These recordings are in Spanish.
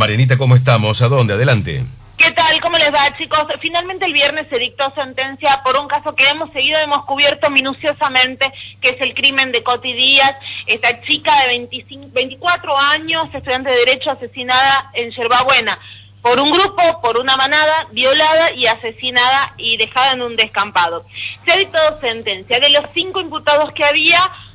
Marianita, ¿cómo estamos? ¿A dónde? Adelante. ¿Qué tal? ¿Cómo les va, chicos? Finalmente el viernes se dictó sentencia por un caso que hemos cubierto minuciosamente, que es el crimen de Coti Díaz, esta chica de 24 años, estudiante de Derecho, asesinada en Yerbabuena por un grupo, por una manada, violada y asesinada y dejada en un descampado. Se ha dictado sentencia. De los 5 imputados que había,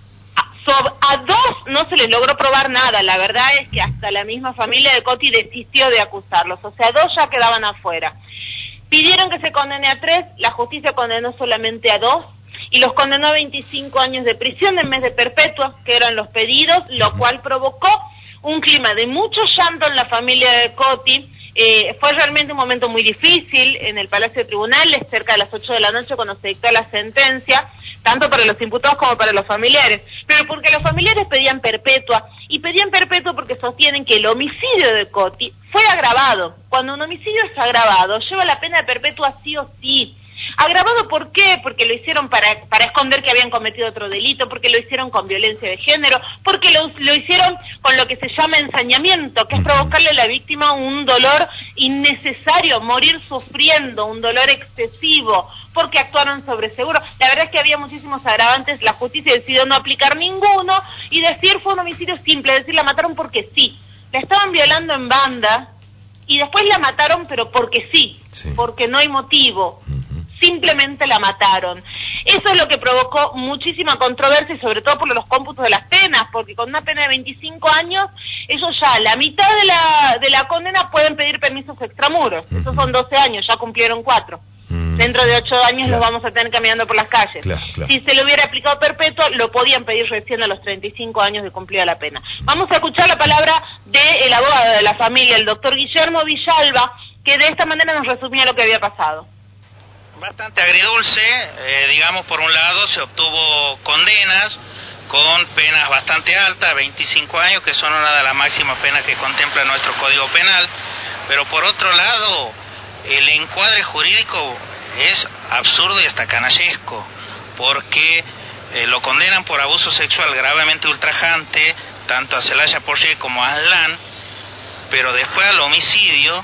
a 2 no se les logró probar nada. La verdad es que hasta la misma familia de Coti desistió de acusarlos. O sea, 2 ya quedaban afuera. Pidieron que se condene a 3, la justicia condenó solamente a 2 y los condenó a 25 años de prisión en vez de perpetua, que eran los pedidos, lo cual provocó un clima de mucho llanto en la familia de Coti. Fue realmente un momento muy difícil en el Palacio de Tribunales, cerca de las 8 de la noche cuando se dictó la sentencia, tanto para los imputados como para los familiares, pero porque los familiares pedían perpetua, y pedían perpetua porque sostienen que el homicidio de Coti fue agravado. Cuando un homicidio es agravado, lleva la pena de perpetua sí o sí. ¿Agravado por qué? Porque lo hicieron para esconder que habían cometido otro delito, porque lo hicieron con violencia de género, porque lo hicieron con lo que se llama ensañamiento, que es provocarle a la víctima un dolor innecesario, morir sufriendo, un dolor excesivo, porque actuaron sobre seguro. La verdad es que había muchísimos agravantes, la justicia decidió no aplicar ninguno y decir fue un homicidio simple, es decir, la mataron porque sí. La estaban violando en banda y después la mataron pero porque sí. Porque no hay motivo. Simplemente la mataron. Eso es lo que provocó muchísima controversia y sobre todo por los cómputos de las penas, porque con una pena de 25 años, ellos ya la mitad de la condena pueden pedir permisos extramuros. Esos son 12 años, ya cumplieron 4. Dentro de 8 años los vamos a tener caminando por las calles. Si se le hubiera aplicado perpetuo, lo podían pedir recién a los 35 años de cumplida la pena. Vamos a escuchar la palabra del abogado de la familia, el doctor Guillermo Villalba, que de esta manera nos resumía lo que había pasado. Bastante agridulce, digamos, por un lado se obtuvo condenas con penas bastante altas, 25 años, que son una de las máximas penas que contempla nuestro Código Penal, pero por otro lado, el encuadre jurídico es absurdo y hasta canallesco, porque lo condenan por abuso sexual gravemente ultrajante, tanto a Celaya Porché como a Aslan, pero después al homicidio,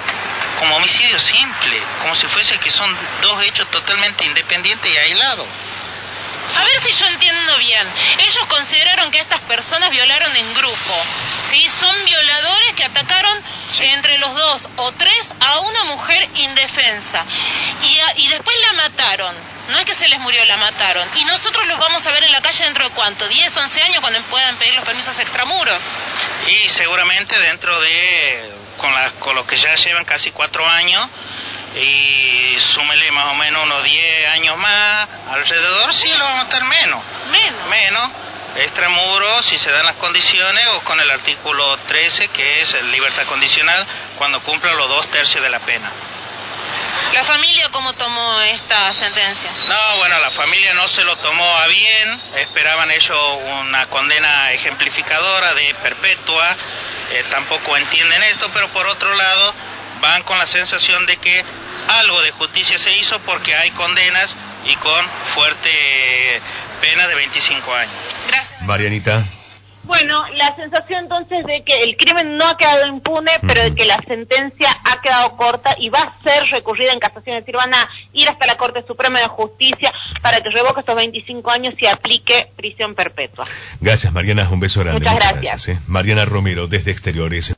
como homicidio simple, como si fuese que son 2 hechos totalmente independientes y aislados. A ver si yo entiendo bien. Ellos consideraron que estas personas violaron en grupo, ¿sí? Son violadores que atacaron entre los 2 o 3 a una mujer indefensa. Y después la mataron. No es que se les murió, la mataron. Y nosotros los vamos a ver en la calle dentro de ¿cuánto? 10, 11 años cuando puedan pedir los permisos extramuros. Y seguramente dentro de... con los que ya llevan casi 4 años, y súmele más o menos unos 10 años más, alrededor, sí, lo vamos a estar menos, extramuros, si se dan las condiciones, o con el artículo 13, que es libertad condicional, cuando cumpla los 2/3 de la pena. ¿La familia cómo tomó esta sentencia? No, bueno, la familia no se lo tomó a bien, esperaban ellos una condena ejemplificadora de perpetua, tampoco entienden esto, pero por otro lado van con la sensación de que algo de justicia se hizo porque hay condenas y con fuerte pena de 25 años. Gracias. Marianita. Bueno, la sensación entonces de que el crimen no ha quedado impune, pero de que la sentencia ha quedado corta y va a ser recurrida en casación, es decir, van a ir hasta la Corte Suprema de Justicia para que revoque estos 25 años y aplique prisión perpetua. Gracias, Mariana, un beso grande. Muchas gracias. Mariana Romero, desde Exteriores.